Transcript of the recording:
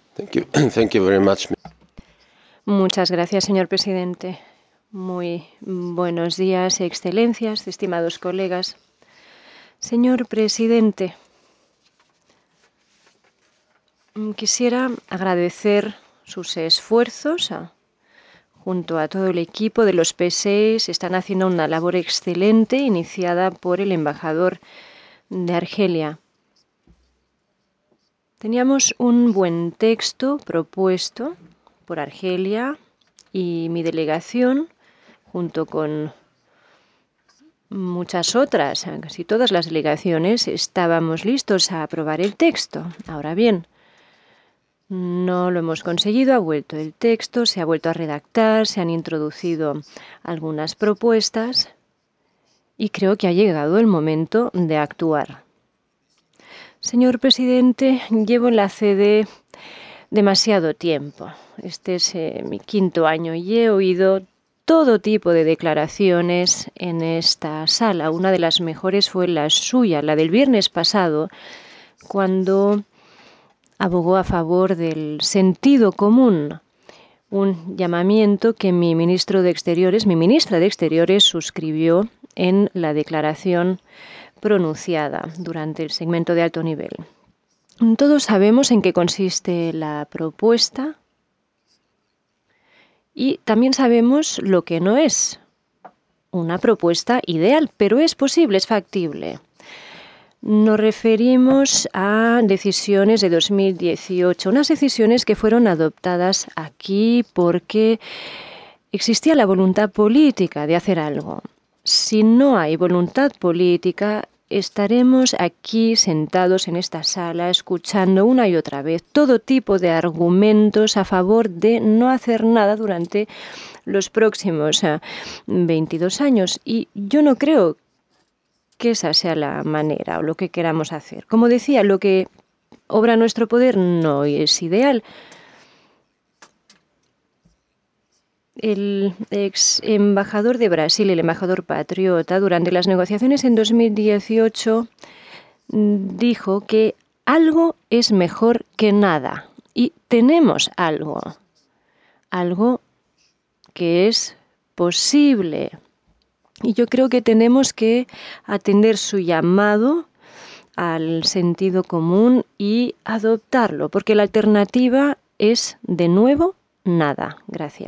Thank you very much. Muchas gracias, señor presidente. Muy buenos días, excelencias, estimados colegas. Señor presidente, quisiera agradecer sus esfuerzos junto a todo el equipo de los P6. Están haciendo una labor excelente iniciada por el embajador de Argelia. Teníamos un buen texto propuesto por Argelia y mi delegación, junto con muchas otras, casi todas las delegaciones, estábamos listos a aprobar el texto. Ahora bien, no lo hemos conseguido, ha vuelto el texto, se ha vuelto a redactar, se han introducido algunas propuestas y creo que ha llegado el momento de actuar. Señor presidente, llevo en la CD demasiado tiempo. Este es mi quinto año y he oído todo tipo de declaraciones en esta sala. Una de las mejores fue la suya, la del viernes pasado, cuando abogó a favor del sentido común, un llamamiento que mi ministra de Exteriores, suscribió en la declaración pronunciada durante el segmento de alto nivel. Todos sabemos en qué consiste la propuesta y también sabemos lo que no es una propuesta ideal, pero es posible, es factible. Nos referimos a decisiones de 2018, unas decisiones que fueron adoptadas aquí porque existía la voluntad política de hacer algo. Si no hay voluntad política, estaremos aquí sentados en esta sala escuchando una y otra vez todo tipo de argumentos a favor de no hacer nada durante los próximos 22 años. Y yo no creo que esa sea la manera o lo que queramos hacer. Como decía, lo que obra en nuestro poder no es ideal. El ex embajador de Brasil, el embajador patriota, durante las negociaciones en 2018 dijo que algo es mejor que nada. Y tenemos algo que es posible. Y yo creo que tenemos que atender su llamado al sentido común y adoptarlo, porque la alternativa es, de nuevo, nada. Gracias.